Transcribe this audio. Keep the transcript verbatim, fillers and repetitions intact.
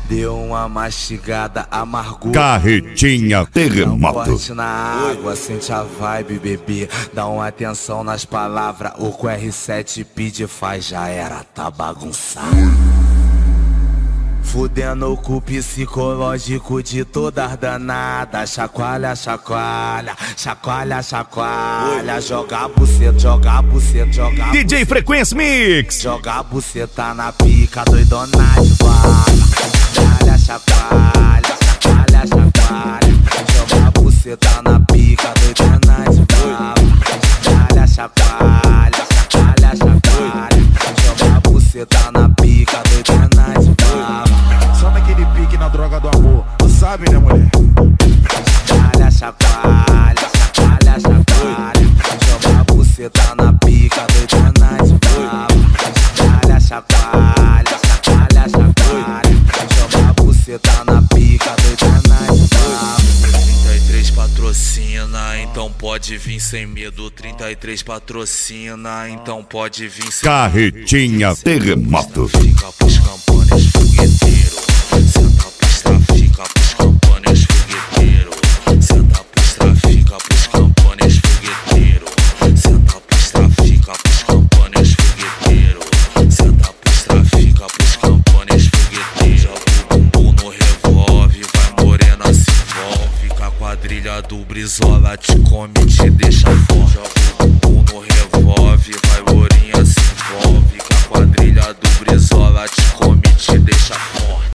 Deu uma mastigada, amargura. Carretinha Terremoto. Corte na água, sente a vibe, bebê. Dá uma atenção nas palavras. O que o R sete pede faz, já era, tá bagunçado. Fudendo com o psicológico de todas danadas. Chacoalha, chacoalha, chacoalha, chacoalha. Joga a buceta, joga a buceta, joga a D J Frequência Mix. Joga a buceta na pica, doidona de bala. Chacoalha, chacoalha, chacoalha, chacoalha. Joga a buceta na pica, doidona de bala. Chacoalha, chacoalha, chacoalha, chacoalha. Joga a buceta na pica, doidona de bala. Só naquele pique na droga do amor, tu sabe, né, mulher? Chacoalha, chacoalha, chacoalha, chacoalha. Joga a buceta na pica, doidona de bala. Chacoalha, chacoalha, chacoalha, chacoalha. Joga a buceta na pica, doidona de bala. trinta e três patrocina, então pode vir sem medo. trinta e três patrocina, então pode vir sem medo. Carretinha Terremoto. Fica pros campones fogueteiro. Senta pros trafica pros campones fogueteiro. Senta pros trafica pros campones fogueteiro. Senta pros trafica pros campones fogueteiro. Senta pros trafica pros campones fogueteiro. Joga o bumbum no revólve, vai morena se envolve. Com a quadrilha do Brizola te come, te deixa forte. Joga o bumbum no revólve, vai lourinha se envolve. Com a quadrilha do Brizola te